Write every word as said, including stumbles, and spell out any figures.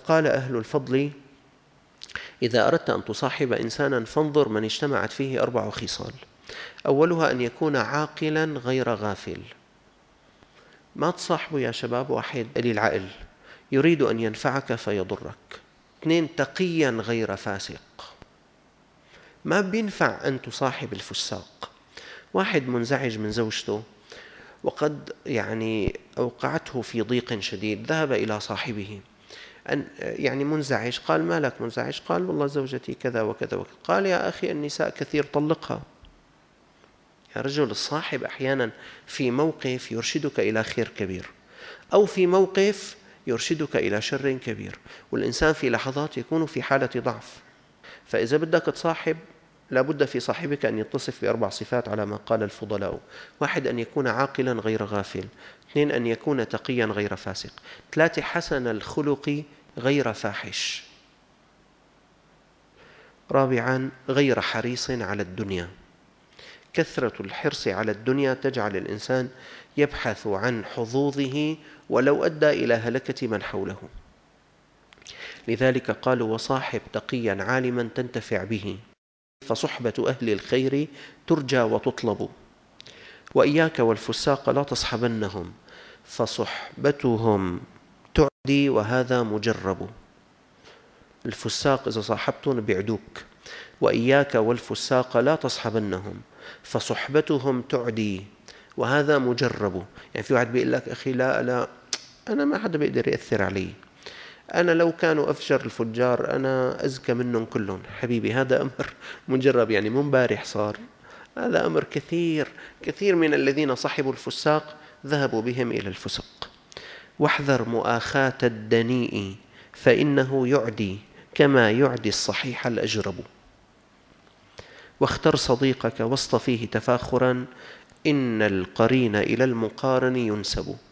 قال أهل الفضل: إذا أردت أن تصاحب إنسانا فانظر من اجتمعت فيه أربع خصال. أولها أن يكون عاقلا غير غافل. ما تصاحبه يا شباب واحد قليل عقل يريد أن ينفعك فيضرك. اثنين، تقيا غير فاسق. ما بينفع أن تصاحب الفساق. واحد منزعج من زوجته وقد يعني أوقعته في ضيق شديد، ذهب إلى صاحبه أن يعني منزعج، قال: ما لك منزعج؟ قال: والله زوجتي كذا وكذا وكذا. قال: يا أخي النساء كثير، طلقها. يا رجل، الصاحب أحيانا في موقف يرشدك إلى خير كبير، أو في موقف يرشدك إلى شر كبير، والإنسان في لحظات يكون في حالة ضعف. فإذا بدك تصاحب لابد في صاحبك أن يتصف بأربع صفات على ما قال الفضلاء. واحد، أن يكون عاقلا غير غافل. اثنين، أن يكون تقيا غير فاسق. ثلاثة، حسن الخلق غير فاحش. رابعا، غير حريص على الدنيا. كثرة الحرص على الدنيا تجعل الإنسان يبحث عن حظوظه ولو أدى إلى هلكة من حوله. لذلك قالوا: وصاحب تقيا عالما تنتفع به، فصحبة أهل الخير ترجى وتطلب. وإياك والفساق لا تصحبنهم، فصحبتهم تعدي وهذا مجرب. الفساق إذا صاحبتهم بيعدوك. وإياك والفساق لا تصحبنهم، فصحبتهم تعدي وهذا مجرب. يعني في واحد بيقول لك: أخي لا لا أنا ما حدا بيقدر يأثر علي، أنا لو كانوا أفجر الفجار أنا أزكى منهم كلهم. حبيبي، هذا أمر مجرب، يعني مو امبارح صار، هذا أمر كثير كثير من الذين صحبوا الفساق ذهبوا بهم إلى الفسق. واحذر مؤاخاة الدنيء فإنه يعدي كما يعدي الصحيح الأجرب. واختر صديقك واصطفيه تفاخرا، إن القرين إلى المقارن ينسب.